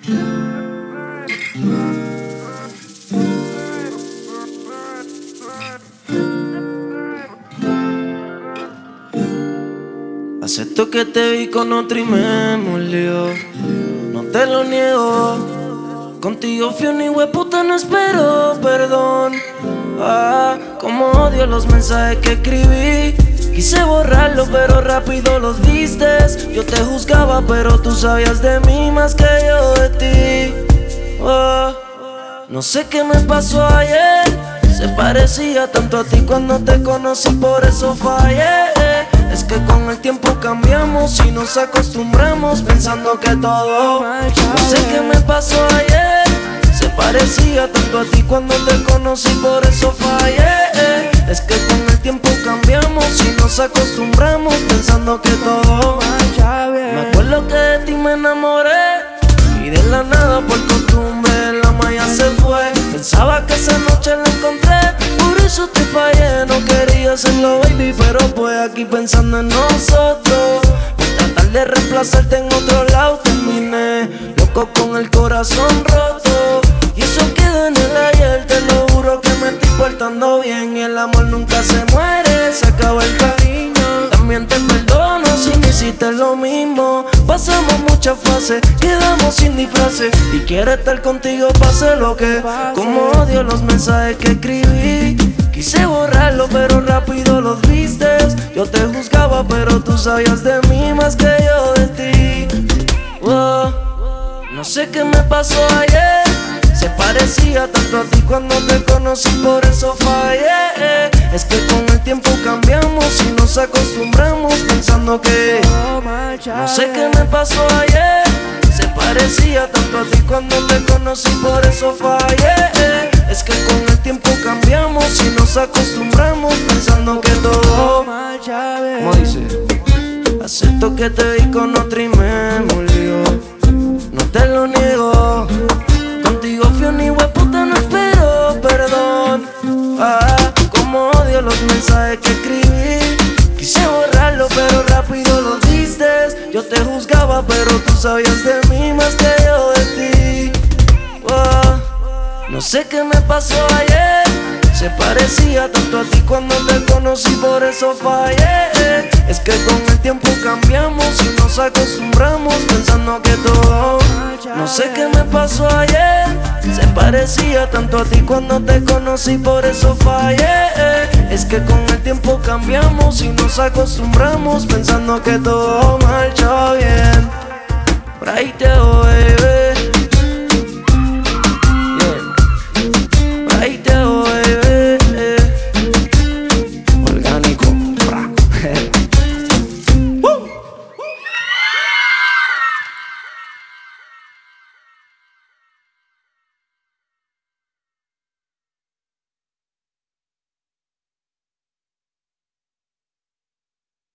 Acepto que te vi con otro y me molió, no te lo niego. Contigo fui un hijueputa, no espero perdón. Como odio los mensajes que escribí. Quise borrarlo pero rápido los vistes. Yo te juzgaba pero tú sabías de mí más que yo de ti. No sé qué me pasó ayer. Se parecía tanto a ti cuando te conocí, por eso fallé. Es que con el tiempo cambiamos y nos acostumbramos pensando que todo. No sé qué me pasó ayer. Se parecía tanto a ti cuando te conocí, por eso fallé. Es que con el tiempo cambiamos y nos acostumbramos pensando que todo. Me acuerdo que de ti me enamoré y de la nada por costumbre la malla se fue. Pensaba que esa noche la encontré, por eso te fallé. No quería hacerlo, baby, pero pues aquí pensando en nosotros. Por tratar de reemplazarte en otro lado terminé loco con el corazón roto. Y eso quedó en el ayer, te lo juro que me estoy portando bien. Y el amor nunca se muere, se acaba el cariño. También te perdono si me hiciste lo mismo. Pasamos muchas fases, quedamos sin disfraces. Y quiero estar contigo pase lo que. Como odio los mensajes que escribí. Quise borrarlo pero rápido los vistes. Yo te juzgaba pero tú sabías de mí más que yo de ti. No sé qué me pasó ayer. Se parecía tanto a ti cuando te conocí, por eso fallé. Es que con el tiempo cambiamos y nos acostumbramos pensando que. No sé qué me pasó ayer. Se parecía tanto a ti cuando te conocí, por eso fallé. Es que con el tiempo cambiamos y nos acostumbramos pensando que todo. ¿Cómo dice? Acepto que te vi con otro y me molió, no te lo niego. Contigo fui un hijueputa, no espero perdón. Como odio los mensajes que escribí. Quise borrarlo pero rápido los vistes. Yo te juzgaba pero tú sabías de mí más que yo de ti. No sé qué me pasó ayer. Se parecía tanto a ti cuando te conocí, por eso fallé. Es que con el tiempo cambiamos y nos acostumbramos pensando que todo. No sé qué me pasó ayer. Se parecía tanto a ti cuando te conocí, por eso fallé. Es que con el tiempo cambiamos y nos acostumbramos pensando que todo marcha bien. Por ahí te voy, baby.